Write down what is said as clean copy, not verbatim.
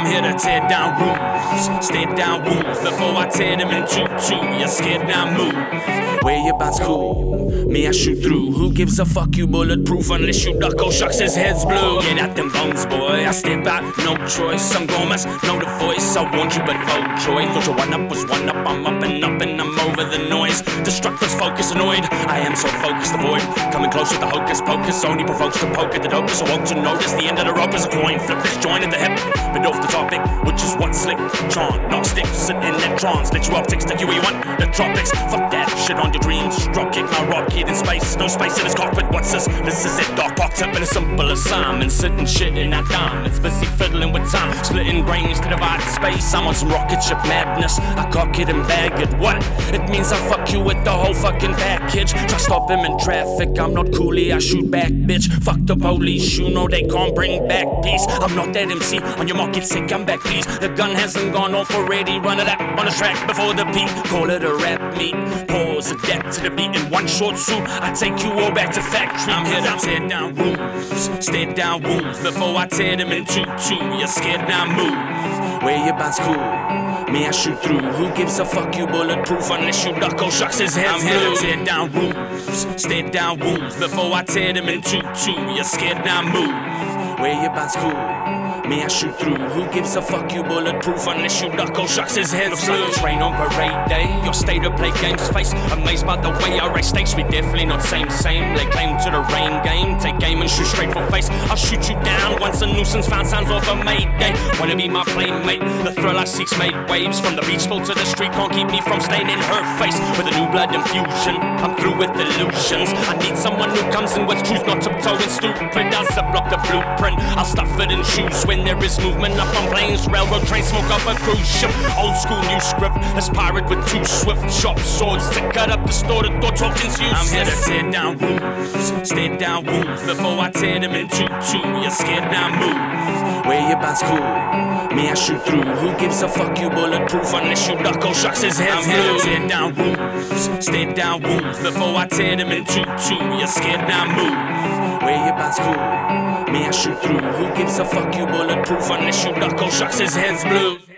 here to tear down roofs, stare down wolves before I tear them in two. You're scared now, move. Where your bounce cool? Me, I shoot through. Who gives a fuck? You bulletproof unless you duck. Oh shucks, his head's blue. Get out them bones, boy. I step out, no choice. I'm Gomez, know the voice. I warned you, but oh joy. Thought your one up was one up. I'm up and I'm over the noise. Destructors focus annoyed. I am so focused, avoid coming close with the hocus pocus. Only provokes the poke at the dopest. I woke to notice the end of the rope is a coin. Flip this joint at the hip, but off the topic, which is what slick. Chant, knock sticks, sit in that trance. Let you optics, take you where you want. The tropics, fuck that shit on your dreams. Drop kick my rock kid in space. No space in his cockpit. What's this? This is it, dark box up in a simple assignment. Sitting shit in that diamonds, busy fiddling with time. Splitting brains to divide space. I'm on some rocket ship madness. I cock it and bag it. What? It means I fuck you with the whole fucking package. Try stop him in traffic. I'm not coolie, I shoot back, bitch. Fuck the police, you know they can't bring back peace. I'm not that MC. On your mark, get sick, come back, please. The gun hasn't gone off already. Run it up on the track before the beat. Call it a rap meet. Pause, adapt to the beat in one short suit. I take you all back to factory. I'm here to tear down roofs, stare down wolves before I tear them in two. You're scared now, move. Where your bounce cool? Me, I shoot through. Who gives a fuck? You bulletproof unless you duck. Oh shucks, his head's blue. I'm here to tear down roofs, stare down wolves before I tear them in two. You're scared now, move. Where your bounce cool? Me, I shoot through. Who gives a fuck? You bulletproof unless you duck. Oh shucks, his head's blue. Looks like a train on parade day. Your state of play games face. Amazed by the way I race stakes. We definitely not same. Lay claim to the rain game. Take game and shoot straight for face. I'll shoot you down once a nuisance found sounds off a Mayday. Wanna be my playmate? The thrill I seek's made waves. From the beach spoil to the street, can't keep me from staying in her face. With a new blood infusion, I'm through with illusions. I need someone who comes in with truth, not tiptoeing stupid. I'll block the blueprint. I'll stuff it in shoes. When there is movement up on planes, railroad trains, smoke up a cruise ship. Old school, new script. As pirate with two swift, sharp swords to cut up distorted thought talking's useless. I'm here to tear down roofs, stare down wolves before I tear them in two. You're scared now, move. Where your bounce cool? Me, I shoot through. Who gives a fuck? You bulletproof unless you duck. Oh shucks, his head's blue. I'm here to tear down roofs, stare down wolves before I tear them in two. You're scared now, move. Where your bounce cool? Me, I shoot through. Who gives a fuck? You bulletproof unless you duck. Oh shucks, his head's blue.